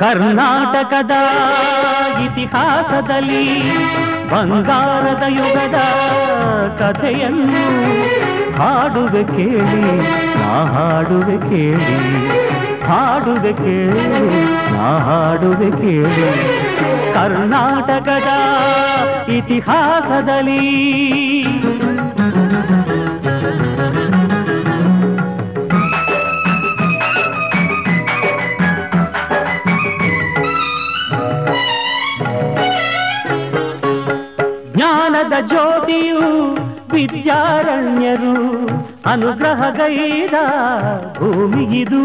ಕರ್ನಾಟಕದ ಇತಿಹಾಸದಲ್ಲಿ ಬಂಗಾರದ ಯುಗದ ಕಥೆಯನ್ನು ಹಾಡುವೆ ಕೇಳಿ, ನಾ ಹಾಡುವೆ ಕೇಳಿ, ಹಾಡುವೆ ಕೇಳಿ, ನಾ ಹಾಡುವೆ ಕೇಳಿ. ಕರ್ನಾಟಕದ ಇತಿಹಾಸದಲ್ಲಿ ಜ್ಞಾನದ ಜ್ಯೋತಿಯು ವಿದ್ಯಾರಣ್ಯರು ಅನುಗ್ರಹಗೈದ ಭೂಮಿಗಿದು.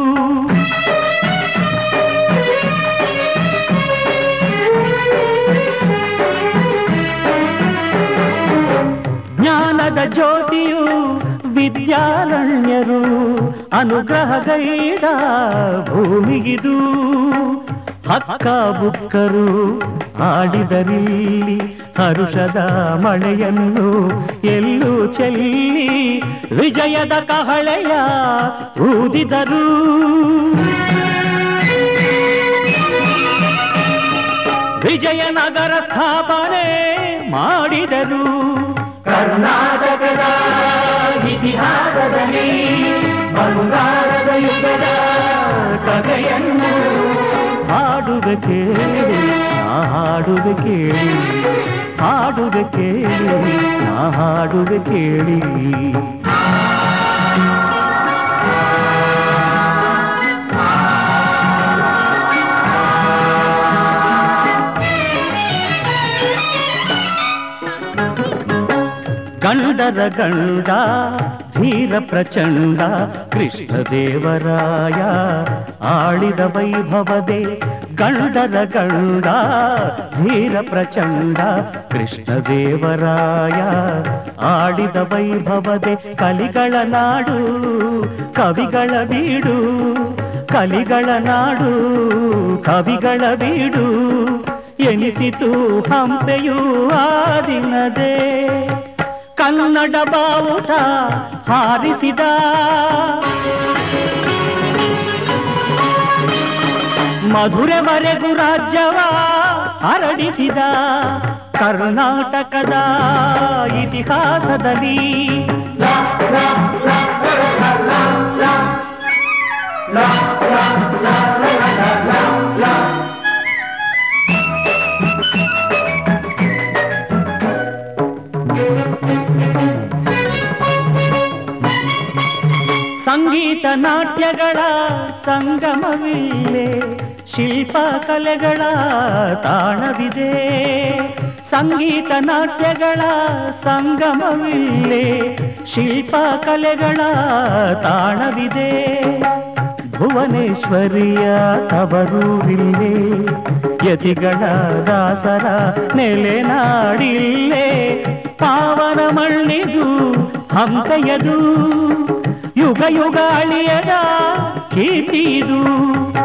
ಜ್ಞಾನದ ಜ್ಯೋತಿಯು ವಿದ್ಯಾರಣ್ಯರು ಅನುಗ್ರಹಗೈದ ಭೂಮಿಗಿದು. ಹಕ್ಕ ಬುಕ್ಕರು ಆಡಿದರಿಲ್ಲಿ ಹರುಷದ ಮಳೆಯನ್ನು ಎಲ್ಲೂ ಚೆಲ್ಲಿ ವಿಜಯದ ಕಹಳೆಯ ಊದಿದರು. ವಿಜಯನಗರ ಸ್ಥಾಪನೆ ಮಾಡಿದರು. ಕರ್ನಾಟಕದ ಇತಿಹಾಸದಲ್ಲಿ ಬಂಗಾರದ ಯುಗದ ಕಥೆಯನ್ನು ಹಾಡುವೆ ಕೇಳಿ, ನಾ ಹಾಡುವೆ ಕೇಳಿ, ಹಾಡುವೆ ಕೇಳಿ, ನಾ ಹಾಡುವೆ ಕೇಳಿ. ಗಂಡರ ಗಂಡ ಧೀರ ಪ್ರಚಂಡ ಕೃಷ್ಣದೇವರಾಯ ಆಳಿದ ವೈಭವದೆ. ಗಂಡರ ಗಂಡ ಧೀರ ಪ್ರಚಂಡ ಕೃಷ್ಣದೇವರಾಯ ಆಡಿದ ವೈಭವದೆ. ಕಲಿಗಳ ನಾಡು ಕವಿಗಳ ಬೀಡು, ಕಲಿಗಳ ನಾಡು ಕವಿಗಳ ಬೀಡು ಎನಿಸಿತು ಹಂಪೆಯೂ ಆ ದಿನದೇ. ಕನ್ನಡ ಬಾವುಟ ಹಾರಿಸಿದ ಮಧುರೆವರೆಗೂ ರಾಜ್ಯವ ಹರಡಿಸಿದ. ಕರ್ನಾಟಕದ ಇತಿಹಾಸದಲ್ಲಿ ಸಂಗೀತ ನಾಟ್ಯಗಳ ಸಂಗಮವಿಲ್ಲೇ, ಶಿಲ್ಪ ಕಲೆಗಳ ತಾಣವಿದೆ. ಸಂಗೀತ ನಾಟ್ಯಗಳ ಸಂಗಮವಿಲ್ಲೇ, ಶಿಲ್ಪ ಕಲೆಗಳ ತಾಣವಿದೆ. ಭುವನೇಶ್ವರಿಯ ತವರೂರಿಲ್ಲೇ, ಯತಿಗಳ ದಾಸರ ನೆಲೆನಾಡಿಲ್ಲೇ. ಪಾವನ ಮಣ್ಣಿದು ಹಂಪೆಯದು, ಯುಗ ಯುಗ ಅಳಿಯದ ಕೀರ್ತಿದು.